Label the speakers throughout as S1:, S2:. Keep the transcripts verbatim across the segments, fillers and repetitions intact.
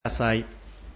S1: ください。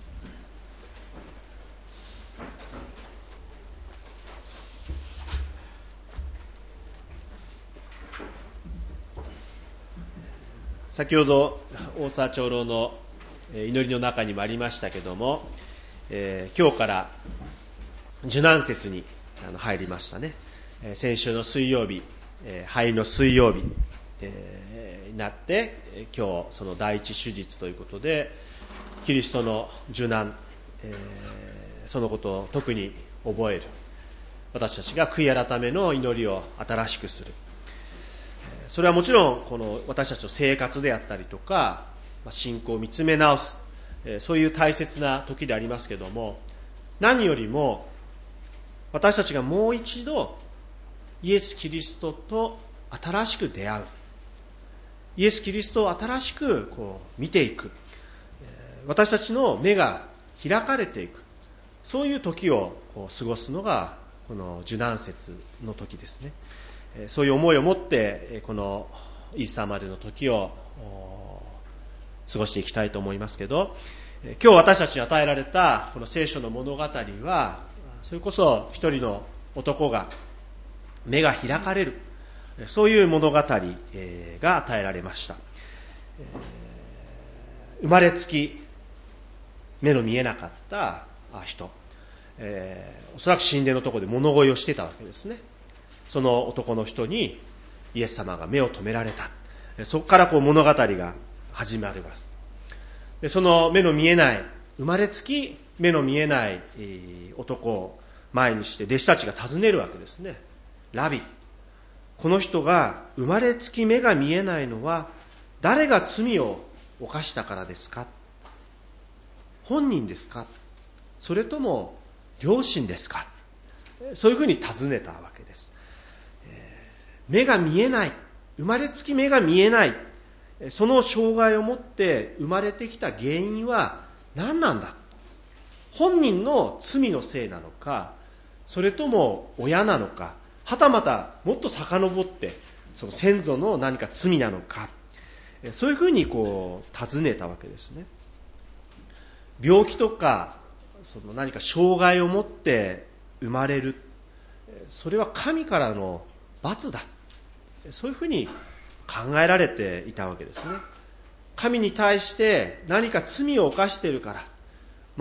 S1: 先ほど大沢長老の祈りの中にもありましたけども、えー、今日から受難節に入りましたね。先週の水曜日、灰の水曜日、えー、になって今日その第一手術ということでキリストの受難、えー、そのことを特に覚える。私たちが悔い改めの祈りを新しくする。それはもちろんこの私たちの生活であったりとか信仰を見つめ直す、そういう大切な時でありますけども、何よりも私たちがもう一度イエス・キリストと新しく出会う、イエス・キリストを新しくこう見ていく、私たちの目が開かれていく、そういう時をこう過ごすのがこの受難節の時ですね。そういう思いを持ってこのイースターまでの時を過ごしていきたいと思いますけど、今日私たちに与えられたこの聖書の物語は、それこそ一人の男が目が開かれる、そういう物語が与えられました。生まれつき目の見えなかった人、えー、おそらく神殿のところで物乞いをしていたわけですね。その男の人にイエス様が目を留められた。そこからこう物語が始まります。でその目の見えない、生まれつき目の見えない男を前にして弟子たちが尋ねるわけですね。ラビ、この人が生まれつき目が見えないのは誰が罪を犯したからですか？本人ですか？それとも両親ですか？そういうふうに尋ねたわけです。目が見えない、生まれつき目が見えない、その障害を持って生まれてきた原因は何なんだ？本人の罪のせいなのか、それとも親なのか、はたまたもっと遡ってその先祖の何か罪なのか、そういうふうにこう尋ねたわけですね。病気とかその何か障害を持って生まれる、それは神からの罰だ、そういうふうに考えられていたわけですね。神に対して何か罪を犯しているから、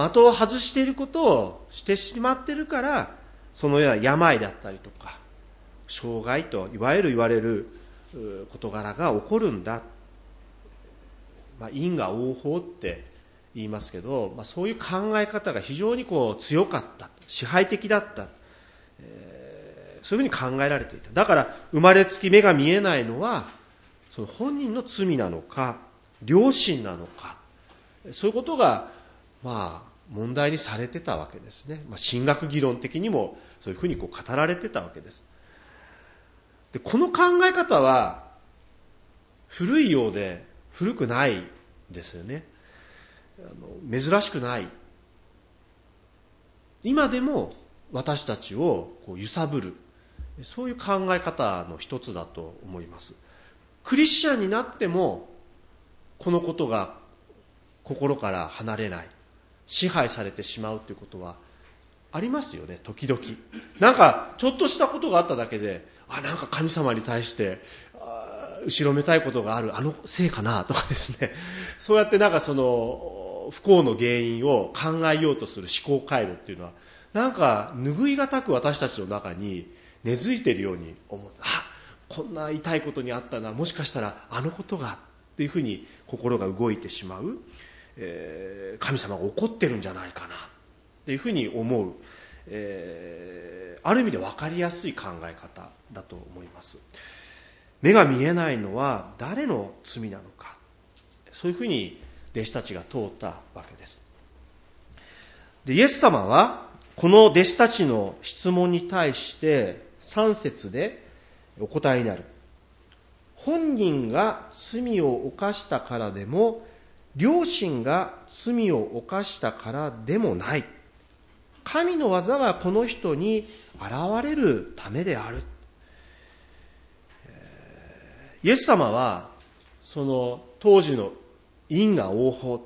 S1: 的を外していることをしてしまっているから、そのような病だったりとか障害といわゆる言われる事柄が起こるんだ、まあ、因果応報って言いますけど、まあ、そういう考え方が非常にこう強かった、支配的だった、えー、そういうふうに考えられていた。だから生まれつき目が見えないのはその本人の罪なのか良心なのか、そういうことがまあ問題にされてたわけですね。まあ、神学議論的にもそういうふうにこう語られてたわけです。でこの考え方は古いようで古くないですよね。あの珍しくない。今でも私たちをこう揺さぶる、そういう考え方の一つだと思います。クリスチャンになってもこのことが心から離れない、支配されてしまうということはありますよね。時々なんかちょっとしたことがあっただけで、あ、なんか神様に対して後ろめたいことがある、あのせいかなとかですね、そうやってなんかその不幸の原因を考えようとする思考回路っていうのは、なんか拭いがたく私たちの中に根付いているように思う。あ、こんな痛いことにあったな、もしかしたらあのことがっていうふうに心が動いてしまう、えー、神様が怒ってるんじゃないかなっていうふうに思う、えー、ある意味で分かりやすい考え方だと思います。目が見えないのは誰の罪なのか、そういうふうに弟子たちが問うたわけです。でイエス様はこの弟子たちの質問に対してさん節でお答えになる。本人が罪を犯したからでも両親が罪を犯したからでもない。神の技がこの人に現れるためである。イエス様はその当時の因果応報、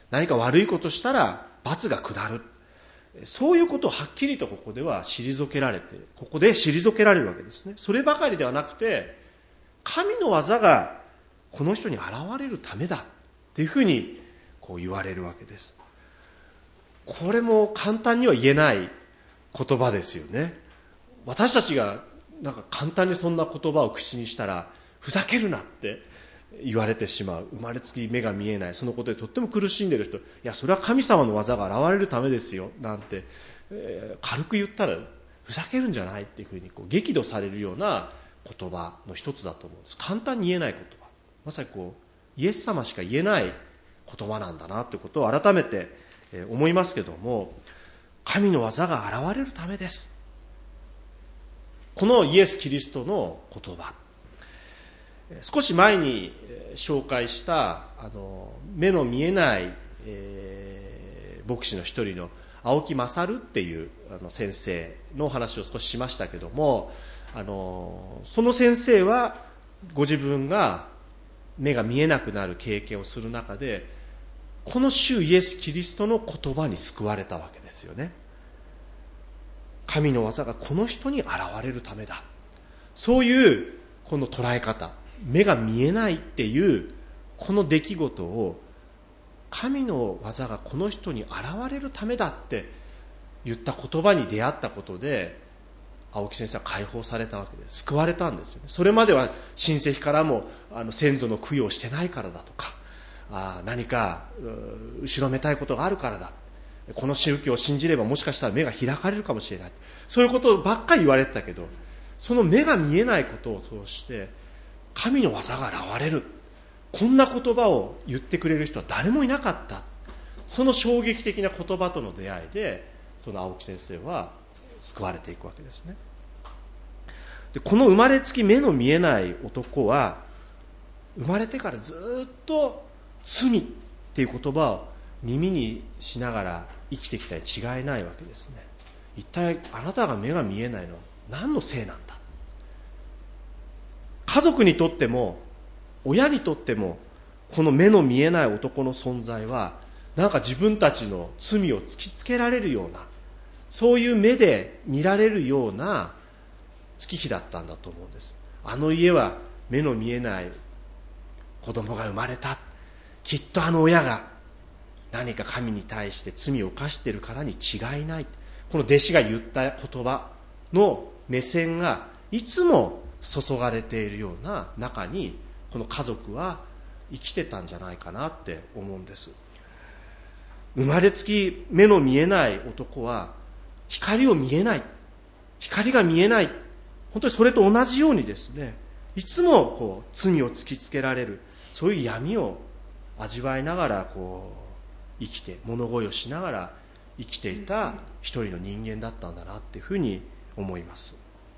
S1: 何か悪いことしたら罰が下る、そういうことをはっきりとここでは退けられて、ここで退けられるわけですね。そればかりではなくて、神の技がこの人に現れるためだっていうふうにこう言われるわけです。これも簡単には言えない言葉ですよね。私たちがなんか簡単にそんな言葉を口にしたら、ふざけるなって言われてしまう。生まれつき目が見えない、そのことでとっても苦しんでいる人、いやそれは神様の技が現れるためですよなんて、えー、軽く言ったらふざけるんじゃないっていうふうにこう激怒されるような言葉の一つだと思うんです。簡単に言えない言葉、まさにこうイエス様しか言えない言葉なんだなということを改めて思いますけども、神の技が現れるためです。このイエス・キリストの言葉、少し前に紹介したあの目の見えない、えー、牧師の一人の青木勝っていうあの先生のお話を少ししましたけども、あのその先生はご自分が目が見えなくなる経験をする中で、この主イエス・キリストの言葉に救われたわけですよね。神の技がこの人に現れるためだ、そういうこの捉え方、目が見えないっていうこの出来事を、神の技がこの人に現れるためだって言った言葉に出会ったことで、青木先生は解放されたわけです。救われたんですよね。それまでは親戚からもあの先祖の供養をしてないからだとか、あ何か後ろめたいことがあるからだ、この宗教を信じればもしかしたら目が開かれるかもしれない、そういうことばっかり言われてたけど、その目が見えないことを通して神の技が現れる、こんな言葉を言ってくれる人は誰もいなかった。その衝撃的な言葉との出会いで、その青木先生は救われていくわけですね。でこの生まれつき目の見えない男は、生まれてからずっと罪っていう言葉を耳にしながら生きてきたに違いないわけですね。一体あなたが目が見えないのは何のせいなんだ。家族にとっても親にとっても、この目の見えない男の存在はなんか自分たちの罪を突きつけられるような、そういう目で見られるような月日だったんだと思うんです。あの家は目の見えない子供が生まれた、きっとあの親が何か神に対して罪を犯しているからに違いない、この弟子が言った言葉の目線がいつも注がれているような中に、この家族は生きてたんじゃないかなって思うんです。生まれつき目の見えない男は光を見えない、光が見えない、本当にそれと同じようにですね、いつもこう罪を突きつけられる、そういう闇を味わいながらこう生きて、物乞いをしながら生きていた一人の人間だったんだなっていうふうに思います。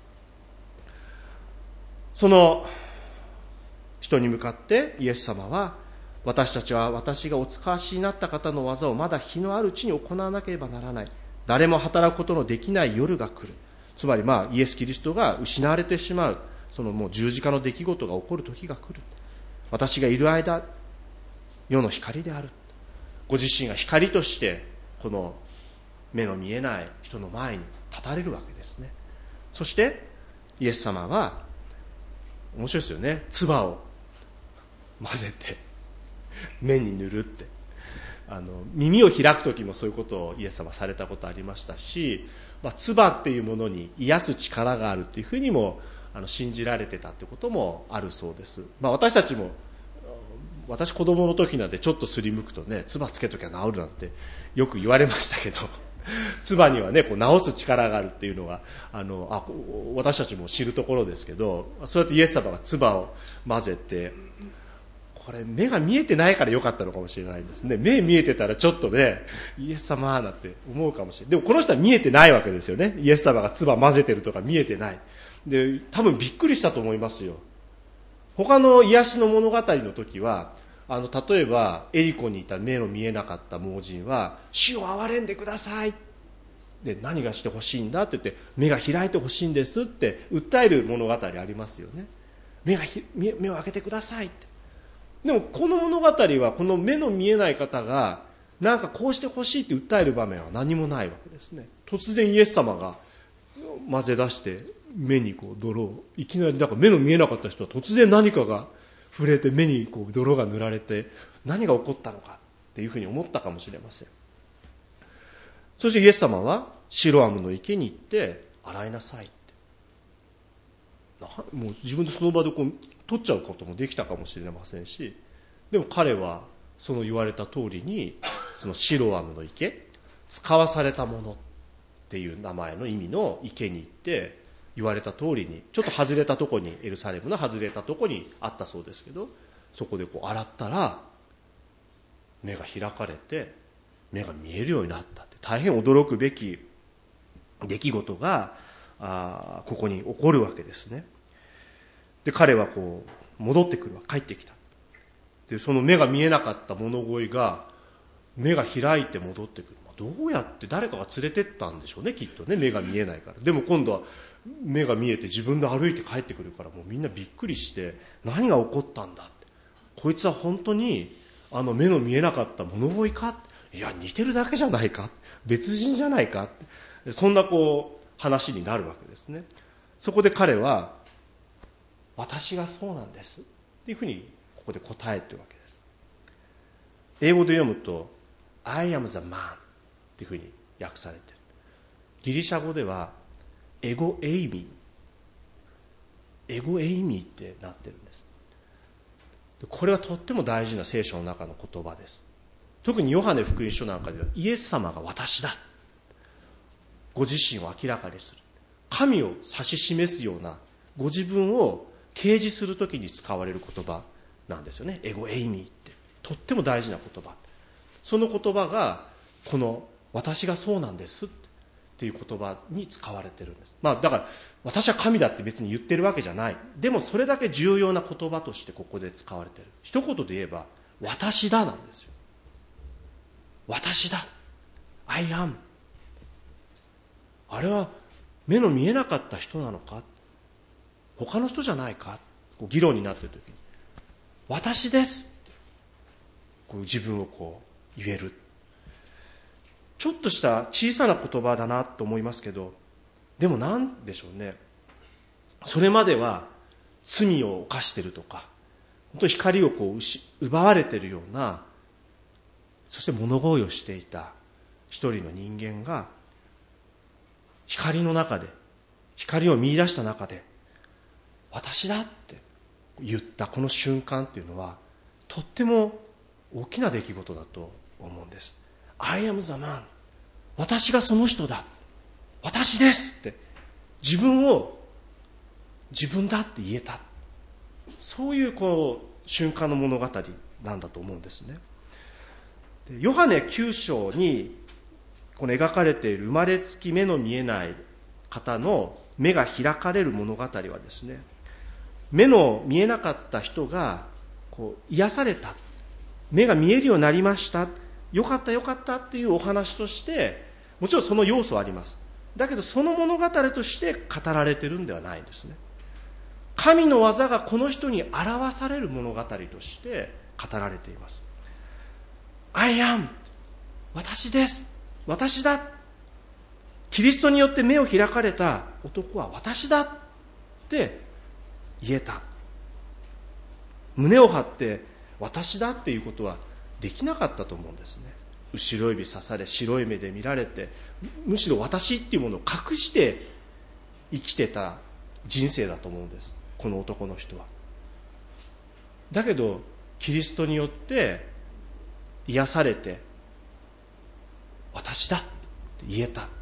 S1: その人に向かってイエス様は、私たちは私がお使わしになった方の技をまだ日のあるうちに行わなければならない、誰も働くことのできない夜が来る、つまりまあイエス・キリストが失われてしまう、そのもう十字架の出来事が起こる時が来る、私がいる間世の光である、ご自身が光としてこの目の見えない人の前に立たれるわけですね。そしてイエス様は面白いですよね、唾を混ぜて目に塗るって、あの耳を開く時もそういうことをイエス様されたことありましたし、まあ、唾っていうものに癒す力があるっていうふうにもあの信じられてたってこともあるそうです。まあ、私たちも、私子供の時なんてちょっとすりむくとね、唾つけときゃ治るなんてよく言われましたけど唾にはねこう治す力があるっていうのがあのあ私たちも知るところですけど、そうやってイエス様が唾を混ぜて、これ目が見えてないからよかったのかもしれないですね。目見えてたらちょっとね、イエス様なんて思うかもしれない。でもこの人は見えてないわけですよね。イエス様が唾混ぜてるとか見えてないで、多分びっくりしたと思いますよ。他の癒しの物語の時は、あの例えばエリコにいた目の見えなかった盲人は、主を憐れんでくださいで、何がしてほしいんだって言って、目が開いてほしいんですって訴える物語ありますよね。目がひ目を開けてくださいって。でもこの物語はこの目の見えない方がなんかこうしてほしいって訴える場面は何もないわけですね。突然イエス様が混ぜ出して目にこう泥を、いきなりだから目の見えなかった人は突然何かが触れて目にこう泥が塗られて何が起こったのかっていうふうに思ったかもしれません。そしてイエス様はシロアムの池に行って洗いなさいって、もう自分でその場でこう取っちゃうこともできたかもしれませんし、でも彼はその言われた通りにそのシロアムの池、使わされたものっていう名前の意味の池に行って言われた通りに、ちょっと外れたとこに、エルサレムの外れたとこにあったそうですけど、そこでこう洗ったら目が開かれて目が見えるようになったって、大変驚くべき出来事があここに起こるわけですね。で彼はこう戻ってくるわ、帰ってきた。でその目が見えなかった物乞いが目が開いて戻ってくる。どうやって誰かが連れてったんでしょうね、きっとね、目が見えないから。でも今度は目が見えて自分で歩いて帰ってくるから、もうみんなびっくりして何が起こったんだって、こいつは本当にあの目の見えなかった物乞いか、いや似てるだけじゃないか、別人じゃないかって、そんなこう話になるわけですね。そこで彼は私がそうなんですっていうふうにここで答えてるわけです。英語で読むと I am the man っていうふうに訳されている。ギリシャ語ではエゴエイミーエゴエイミーってなってるんです。これはとっても大事な聖書の中の言葉です。特にヨハネ福音書なんかではイエス様が私だ、ご自身を明らかにする、神を指し示すようなご自分を掲示するときに使われる言葉なんですよね。エゴエイミーってとっても大事な言葉。その言葉がこの私がそうなんですっていう言葉に使われてるんです。まあだから私は神だって別に言ってるわけじゃない。でもそれだけ重要な言葉としてここで使われてる。一言で言えば私だなんですよ。私だ I am。 あれは目の見えなかった人なのか、他の人じゃないか、こう議論になっている時に私ですってこう自分をこう言える。ちょっとした小さな言葉だなと思いますけど、でもなんでしょうね、それまでは罪を犯しているとか本当に光をこう奪われているような、そして物乞いをしていた一人の人間が光の中で光を見出した中で私だって言ったこの瞬間っていうのはとっても大きな出来事だと思うんです。 I am the man、 私がその人だ、私ですって自分を自分だって言えた、そういうこう瞬間の物語なんだと思うんですね。でヨハネきゅう章にこの描かれている生まれつき目の見えない方の目が開かれる物語はですね、目の見えなかった人がこう癒された、目が見えるようになりました、よかったよかったっていうお話としてもちろんその要素はあります。だけどその物語として語られているんではないんですね。神の技がこの人に表される物語として語られています。 I am、 私です、私だ、キリストによって目を開かれた男は私だって言えた。胸を張って私だっていうことはできなかったと思うんですね。後ろ指刺され白い目で見られて、むしろ私っていうものを隠して生きてた人生だと思うんです、この男の人は。だけどキリストによって癒されて私だって言えた、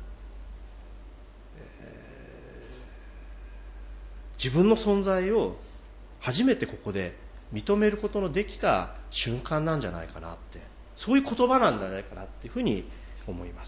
S1: 自分の存在を初めてここで認めることのできた瞬間なんじゃないかなって、そういう言葉なんじゃないかなっていうふうに思います。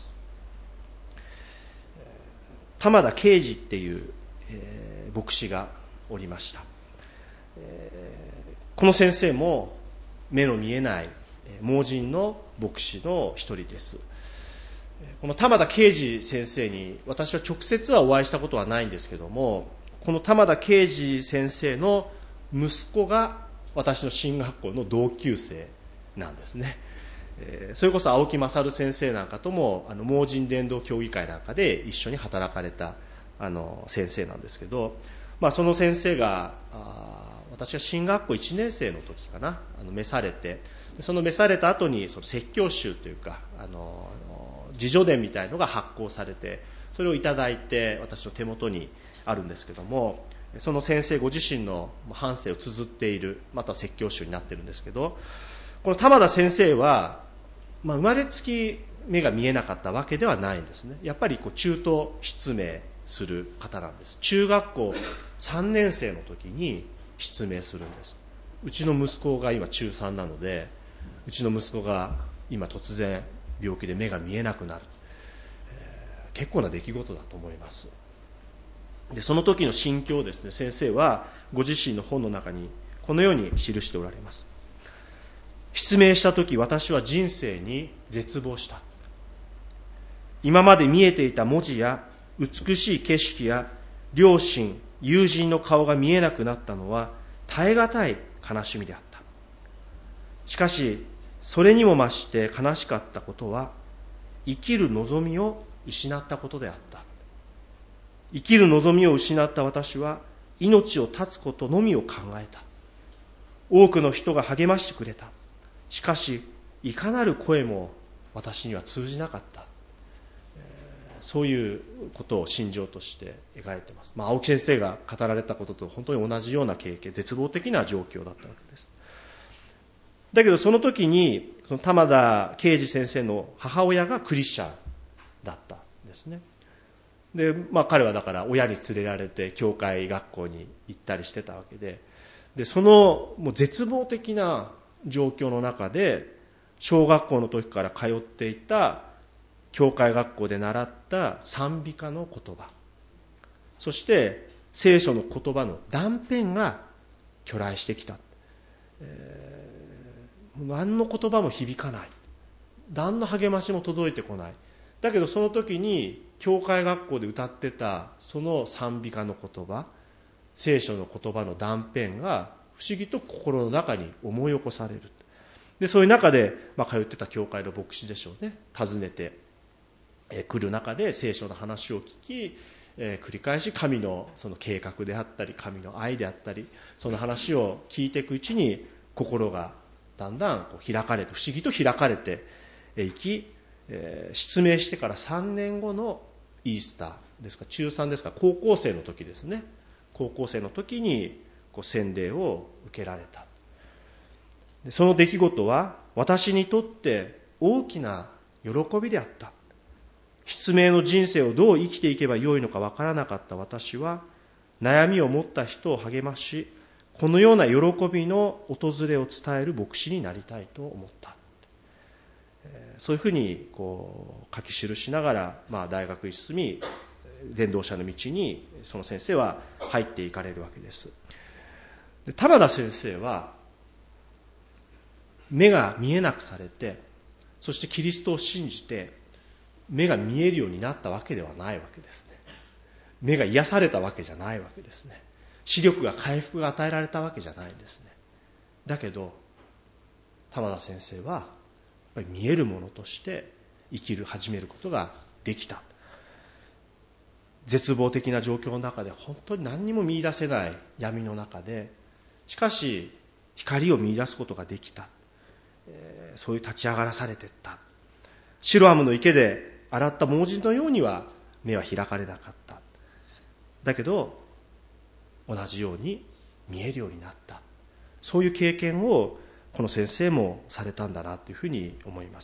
S1: 玉田啓二っていう、えー、牧師がおりました。えー、この先生も目の見えない盲人の牧師の一人です。この玉田啓二先生に私は直接はお会いしたことはないんですけども、この玉田啓二先生の息子が私の進学校の同級生なんですね。 えー、それこそ青木勝先生なんかともあの盲人伝道協議会なんかで一緒に働かれたあの先生なんですけど、まあ、その先生があ私が進学校いちねん生の時かなあの召されて、その召された後にその説教集というかあの自叙伝みたいのが発行されて、それをいただいて私の手元にあるんですけども、その先生ご自身の半生を綴っているまた説教集になっているんですけど、この玉田先生は、まあ、生まれつき目が見えなかったわけではないんですね。やっぱりこう中途失明する方なんです。中学校さんねん生の時に失明するんです。うちの息子が今中さんなので、うちの息子が今突然病気で目が見えなくなる、えー、結構な出来事だと思います。でその時の心境をですね、先生はご自身の本の中にこのように記しておられます。失明した時、私は人生に絶望した。今まで見えていた文字や美しい景色や両親、友人の顔が見えなくなったのは耐え難い悲しみであった。しかしそれにも増して悲しかったことは、生きる望みを失ったことであった。生きる望みを失った私は命を絶つことのみを考えた。多くの人が励ましてくれた。しかしいかなる声も私には通じなかった。そういうことを心情として描いています。まあ、青木先生が語られたことと本当に同じような経験、絶望的な状況だったわけです。だけどその時にその玉田啓二先生の母親がクリスチャンだったんですね。で、まあ、彼はだから親に連れられて教会学校に行ったりしてたわけで、でそのもう絶望的な状況の中で小学校の時から通っていた教会学校で習った賛美歌の言葉、そして聖書の言葉の断片が去来してきた、えー、何の言葉も響かない、何の励ましも届いてこない。だけどその時に教会学校で歌ってたその賛美歌の言葉、聖書の言葉の断片が不思議と心の中に思い起こされる。でそういう中で、まあ、通ってた教会の牧師でしょうね、訪ねて来る中で聖書の話を聞き、えー、繰り返し神のその計画であったり神の愛であったり、その話を聞いていくうちに心がだんだんこう開かれて、不思議と開かれていき、えー、失明してからさんねんごのイースターですか、中さんですか、高校生の時ですね、高校生の時にこう洗礼を受けられた。でその出来事は私にとって大きな喜びであった。失明の人生をどう生きていけばよいのかわからなかった私は、悩みを持った人を励まし、このような喜びの訪れを伝える牧師になりたいと思った。そういうふうにこう書き記しながら、まあ、大学に進み、伝道者の道にその先生は入っていかれるわけです。で玉田先生は目が見えなくされて、そしてキリストを信じて目が見えるようになったわけではないわけですね。目が癒されたわけじゃないわけですね。視力が回復が与えられたわけじゃないんですね。だけど玉田先生はやっぱり見えるものとして生きる始めることができた。絶望的な状況の中で本当に何にも見出せない闇の中で、しかし光を見出すことができた。えー、そういう立ち上がらされていった。シロアムの池で洗った盲人のようには目は開かれなかった。だけど同じように見えるようになった。そういう経験をこの先生もされたんだなというふうに思います。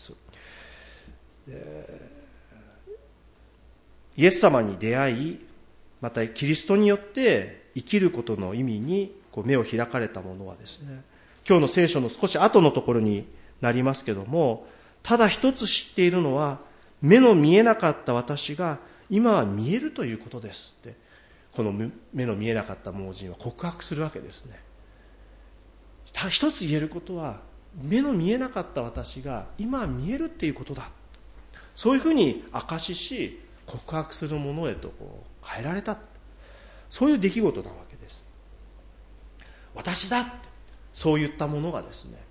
S1: イエス様に出会い、またキリストによって生きることの意味にこう目を開かれたものはですね、今日の聖書の少し後のところになりますけども、ただ一つ知っているのは、目の見えなかった私が今は見えるということですって、この目の見えなかった盲人は告白するわけですね。一つ言えることは、目の見えなかった私が今は見えるっていうことだ。そういうふうに証しし告白するものへとこう変えられた。そういう出来事なわけです。私だってそういったものがですね、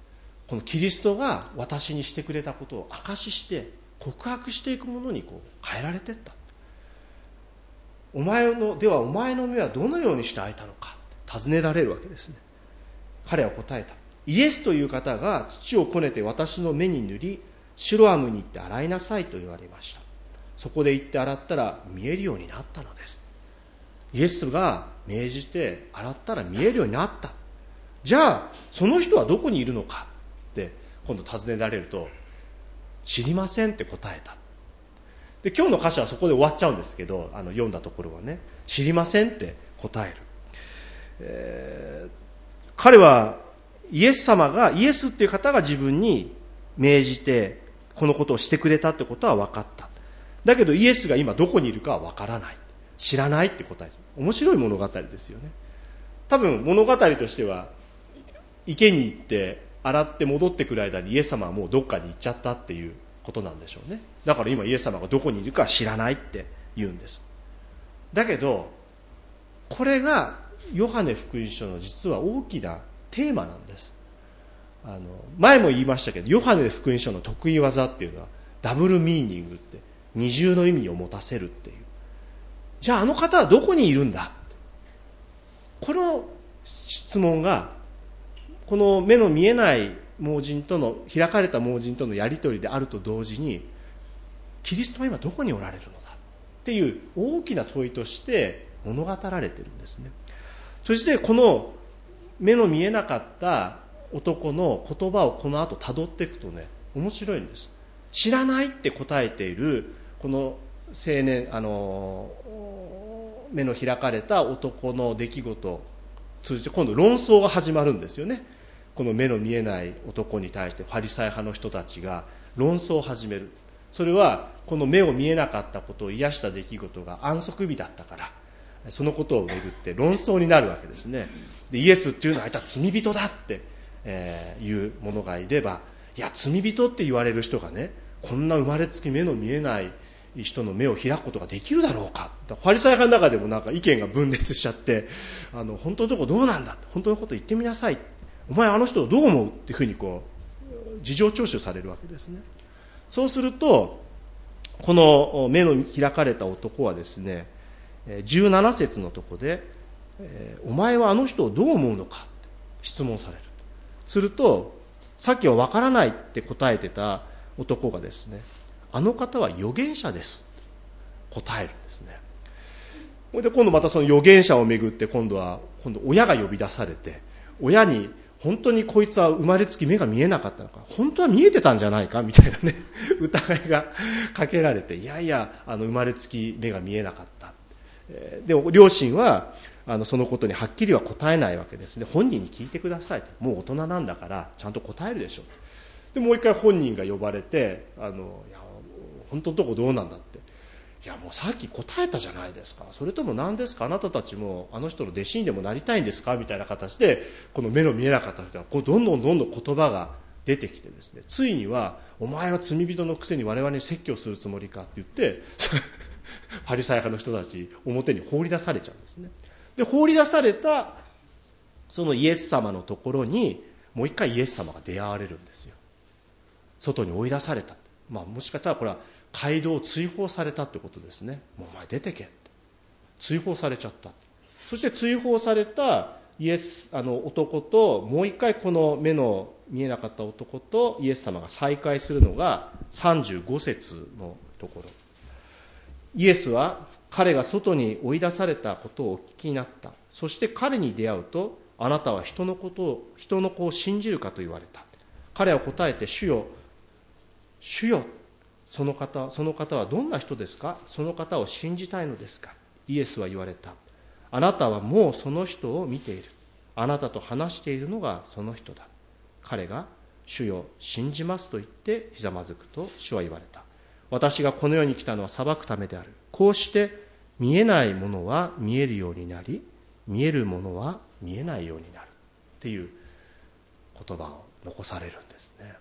S1: このキリストが私にしてくれたことを証しして告白していくものにこう変えられていった。お前のではお前の目はどのようにして開いたのかって尋ねられるわけですね。彼は答えた。イエスという方が土をこねて私の目に塗り、シロアムに行って洗いなさいと言われました。そこで行って洗ったら見えるようになったのです。イエスが命じて洗ったら見えるようになった。じゃあその人はどこにいるのかって今度尋ねられると、知りませんって答えた。で今日の歌詞はそこで終わっちゃうんですけど、あの読んだところはね、知りませんって答える、えー、彼はイエス様がイエスっていう方が自分に命じてこのことをしてくれたってことは分かった。だけどイエスが今どこにいるかは分からない、知らないって答える。面白い物語ですよね。多分物語としては池に行って洗って戻ってくる間にイエス様はもうどっかに行っちゃったっていうことなんでしょうね。だから今イエス様がどこにいるか知らないって言うんです。だけどこれがヨハネ福音書の実は大きなテーマなんです。あの前も言いましたけど、ヨハネ福音書の得意技っていうのはダブルミーニングって、二重の意味を持たせるっていう。じゃああの方はどこにいるんだって、この質問がこの目の見えない盲人との開かれた盲人とのやり取りであると同時に、キリストは今どこにおられるのだっていう大きな問いとして物語られているんですね。そしてこの目の見えなかった男の言葉をこの後たどっていくとね、面白いんです。知らないって答えているこの青年、あの目の開かれた男の出来事を通じて今度論争が始まるんですよね。この目の見えない男に対してファリサイ派の人たちが論争を始める。それはこの目を見えなかったことを癒した出来事が安息日だったから、そのことをめぐって論争になるわけですね。でイエスっていうのはあいつは罪人だって、えー、いう者がいれば、いや罪人って言われる人がね、こんな生まれつき目の見えない人の目を開くことができるだろうか。ファリサイ派の中でもなんか意見が分裂しちゃって、あの本当のとこどうなんだ、本当のこと言ってみなさい、お前あの人をどう思うっていうふうにこう事情聴取されるわけですね。そうするとこの目の開かれた男はですね、じゅうなな節のとこで、お前はあの人をどう思うのかって質問される。するとさっきは分からないって答えてた男がですね、あの方は預言者ですって答えるんですね。で今度またその預言者をめぐって今度は今度親が呼び出されて、親に本当にこいつは生まれつき目が見えなかったのか、本当は見えてたんじゃないかみたいなね疑いがかけられて、いやいやあの生まれつき目が見えなかった。で両親はあのそのことにはっきりは答えないわけですね。本人に聞いてくださいと、もう大人なんだからちゃんと答えるでしょう。でもう一回本人が呼ばれて、あのいや本当のとこどうなんだって、いやもうさっき答えたじゃないですか、それとも何ですか、あなたたちもあの人の弟子にでもなりたいんですかみたいな形で、この目の見えなかった人がこうどんどんどんどん言葉が出てきてですね、ついにはお前は罪人のくせに我々に説教するつもりかって言ってファリサイ派の人たち表に放り出されちゃうんですね。で放り出されたそのイエス様のところにもう一回イエス様が出会われるんですよ。外に追い出された、まあ、もしかしたらこれは街道を追放されたってことですね。もうお前出てけって追放されちゃった。そして追放されたイエスあの男ともう一回この目の見えなかった男とイエス様が再会するのがさんじゅうご節のところ。イエスは彼が外に追い出されたことをお聞きになった。そして彼に出会うと、あなたは人のことを人の子を信じるかと言われた。彼は答えて、主よ主よ、その方その方はどんな人ですか、その方を信じたいのですか。イエスは言われた。あなたはもうその人を見ている。あなたと話しているのがその人だ。彼が主よ信じますと言ってひざまずくと、主は言われた。私がこの世に来たのは裁くためである。こうして見えないものは見えるようになり、見えるものは見えないようになるっていう言葉を残されるんですね。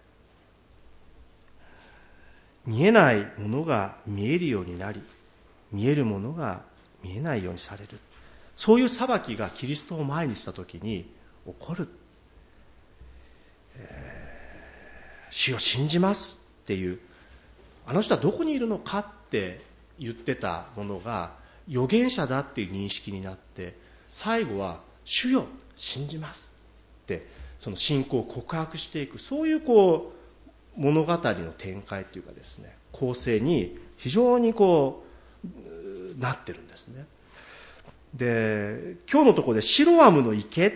S1: 見えないものが見えるようになり、見えるものが見えないようにされる、そういう裁きがキリストを前にしたときに起こる。え主を信じますっていう、あの人はどこにいるのかって言ってたものが預言者だっていう認識になって、最後は主よ信じますってその信仰を告白していく、そういうこう物語の展開というかですね、構成に非常にこうなってるんですね。で、今日のところでシロアムの池って、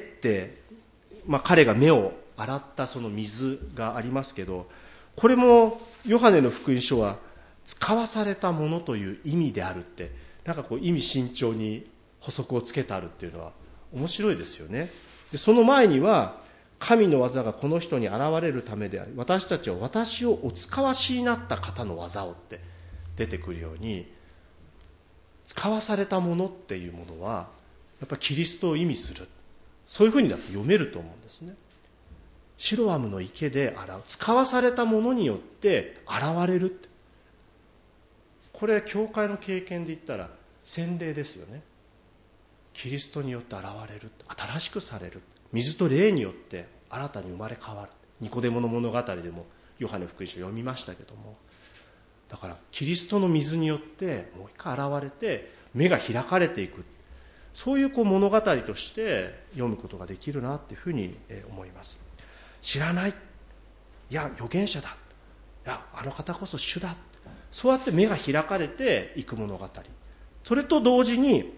S1: まあ、彼が目を洗ったその水がありますけど、これもヨハネの福音書は使わされたものという意味であるって、なんかこう意味慎重に補足をつけてあるっていうのは面白いですよね。で、その前には神の技がこの人に現れるためであり、私たちは私をお使わしになった方の技をって出てくるように、使わされたものっていうものはやっぱりキリストを意味する、そういうふうにだと読めると思うんですね。シロアムの池で洗う、使わされたものによって現れるって、これ教会の経験で言ったら洗礼ですよね。キリストによって現れる、新しくされる、水と霊によって新たに生まれ変わる。ニコデモの物語でもヨハネ福音書読みましたけども、だからキリストの水によってもう一回現れて目が開かれていく、そういうこう物語として読むことができるなというふうに思います。知らない、いや預言者だ、いやあの方こそ主だ、そうやって目が開かれていく物語。それと同時に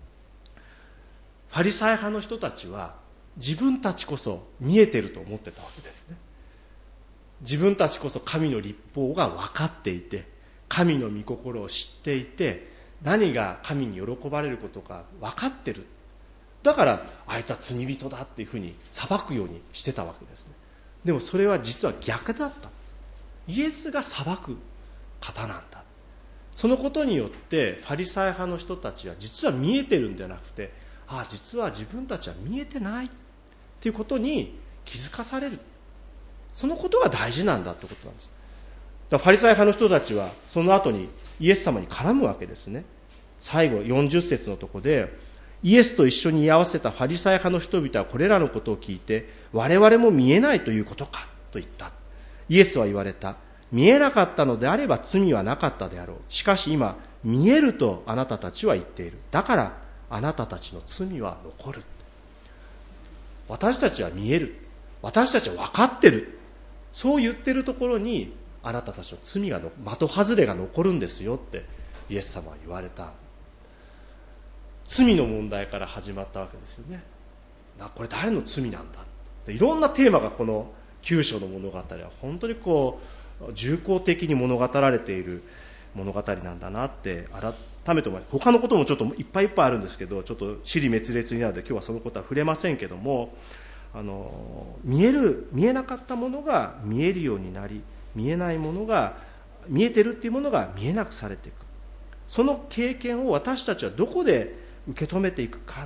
S1: ファリサイ派の人たちは自分たちこそ見えてると思ってたわけですね。自分たちこそ神の律法が分かっていて、神の御心を知っていて、何が神に喜ばれることか分かってる、だからあいつは罪人だっていうふうに裁くようにしてたわけですね。でもそれは実は逆だった。イエスが裁く方なんだ。そのことによってファリサイ派の人たちは実は見えてるんじゃなくて、ああ実は自分たちは見えてないっていうことに気づかされる、そのことが大事なんだってことなんです。だからファリサイ派の人たちはその後にイエス様に絡むわけですね。最後よんじゅっ節のところで、イエスと一緒に居合わせたファリサイ派の人々はこれらのことを聞いて、我々も見えないということかと言った。イエスは言われた。見えなかったのであれば罪はなかったであろう。しかし今見えるとあなたたちは言っている。だからあなたたちの罪は残る。私たちは見える、私たちは分かってる、そう言ってるところにあなたたちの罪がの的外れが残るんですよってイエス様は言われた。罪の問題から始まったわけですよね。これ誰の罪なんだって、いろんなテーマがこのきゅう章の物語は本当にこう重厚的に物語られている物語なんだなって改めて思います。他のこともちょっといっぱいいっぱいあるんですけど、ちょっと支離滅裂になるので今日はそのことは触れませんけども、あの見える見えなかったものが見えるようになり、見えないものが見えてるっていうものが見えなくされていく、その経験を私たちはどこで受け止めていくか、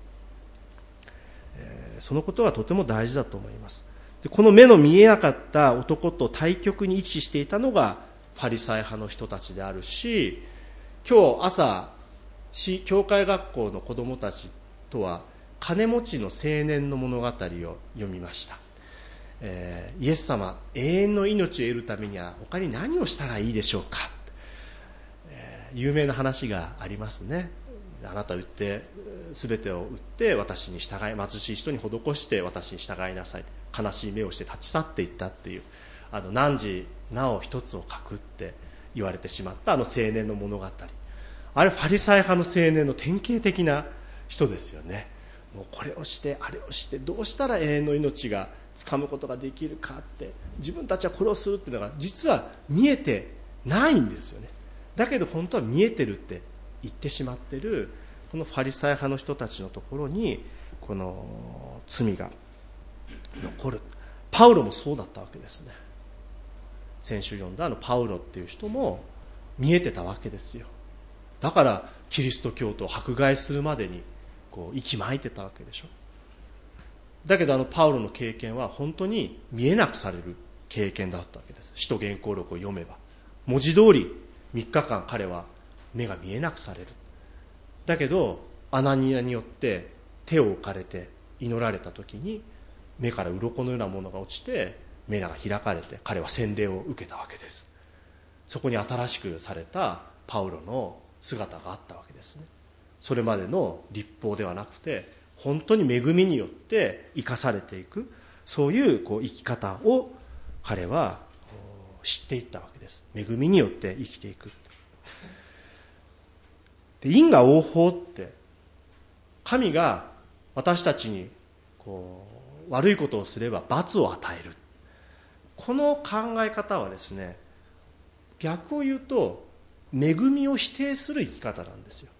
S1: えー、そのことはとても大事だと思います。でこの目の見えなかった男と対極に位置していたのがファリサイ派の人たちであるし、今日朝教会学校の子どもたちとは金持ちの青年の物語を読みました。えー、イエス様、永遠の命を得るためには他に何をしたらいいでしょうか、えー、有名な話がありますね。あなた売って全てを売って私に従い、貧しい人に施して私に従いなさい、悲しい目をして立ち去っていったっていう、あの汝なお一つを書くって言われてしまったあの青年の物語、あれファリサイ派の青年の典型的な人ですよね。もうこれをしてあれをしてどうしたら永遠の命がつかむことができるかって、自分たちはこれをするっていうのが実は見えてないんですよね。だけど本当は見えてるって言ってしまってるこのファリサイ派の人たちのところにこの罪が残る。パウロもそうだったわけですね。先週読んだあのパウロっていう人も見えてたわけですよ。だからキリスト教徒を迫害するまでにこう息巻いてたわけでしょ。だけどあのパウロの経験は本当に見えなくされる経験だったわけです。使徒言行録を読めば文字通りみっかかん彼は目が見えなくされる。だけどアナニアによって手を置かれて祈られた時に目から鱗のようなものが落ちて目が開かれて彼は洗礼を受けたわけです。そこに新しくされたパウロの姿があったわけですね。それまでの律法ではなくて本当に恵みによって生かされていく、そういうこう生き方を彼は知っていったわけです。恵みによって生きていく。で、因果応報って神が私たちにこう悪いことをすれば罰を与える、この考え方はですね、逆を言うと恵みを否定する生き方なんですよ。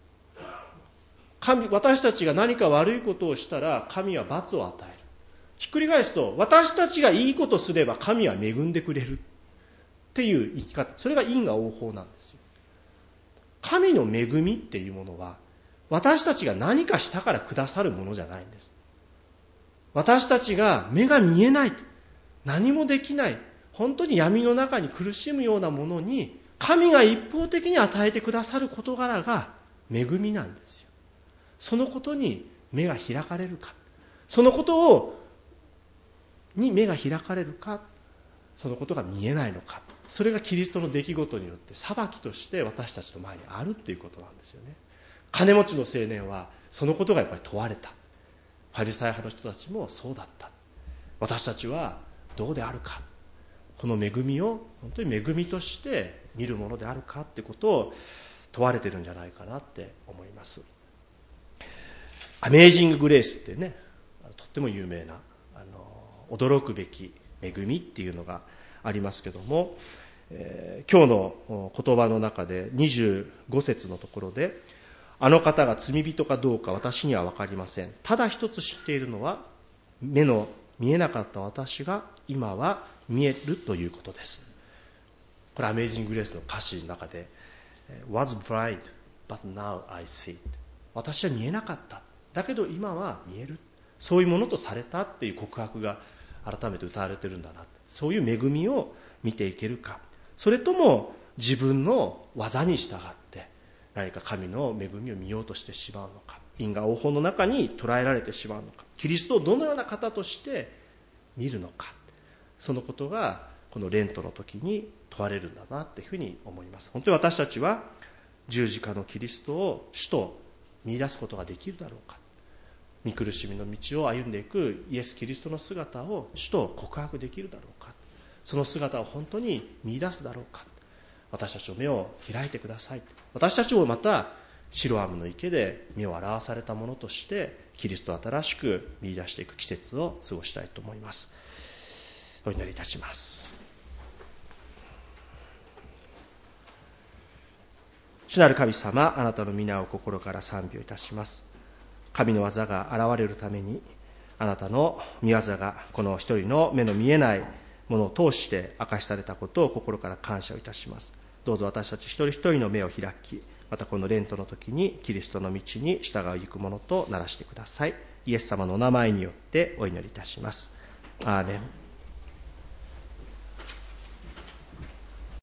S1: 神、私たちが何か悪いことをしたら神は罰を与える。ひっくり返すと、私たちがいいことすれば神は恵んでくれるっていう生き方、それが因果応報なんですよ。神の恵みっていうものは私たちが何かしたからくださるものじゃないんです。私たちが目が見えない、何もできない、本当に闇の中に苦しむようなものに神が一方的に与えてくださる事柄が恵みなんですよ。そのことに目が開かれるか、そのことをに目が開かれるか、そのことが見えないのか、それがキリストの出来事によって裁きとして私たちの前にあるっていうことなんですよね。金持ちの青年はそのことがやっぱり問われた。ファリサイ派の人たちもそうだった。私たちはどうであるか、この恵みを本当に恵みとして見るものであるかってことを問われてるんじゃないかなって思います。アメージンググレースってね、とっても有名なあの驚くべき恵みっていうのがありますけども、えー、今日の言葉の中でにじゅうご節のところで、あの方が罪人かどうか私には分かりません。ただ一つ知っているのは、目の見えなかった私が今は見えるということです。これアメージンググレースの歌詞の中で Was blind but now I see it、 私は見えなかった、だけど今は見える、そういうものとされたっていう告白が改めて歌われてるんだな。そういう恵みを見ていけるか、それとも自分の技に従って何か神の恵みを見ようとしてしまうのか、因果応報の中に捉えられてしまうのか、キリストをどのような方として見るのか、そのことがこのレントの時に問われるんだなっていうふうに思います。本当に私たちは十字架のキリストを主と見出すことができるだろうか、御苦しみの道を歩んでいくイエス・キリストの姿を主と告白できるだろうか、その姿を本当に見出すだろうか、私たちの目を開いてください。私たちもまたシロアムの池で目を表されたものとしてキリストを新しく見出していく季節を過ごしたいと思います。お祈りいたします。主なる神様、あなたの皆を心から賛美をいたします。神の技が現れるために、あなたの御業がこの一人の目の見えないものを通して明かしされたことを心から感謝をいたします。どうぞ私たち一人一人の目を開き、またこのレントの時にキリストの道に従う行くものとならしてください。イエス様のお名前によってお祈りいたします。アーメン。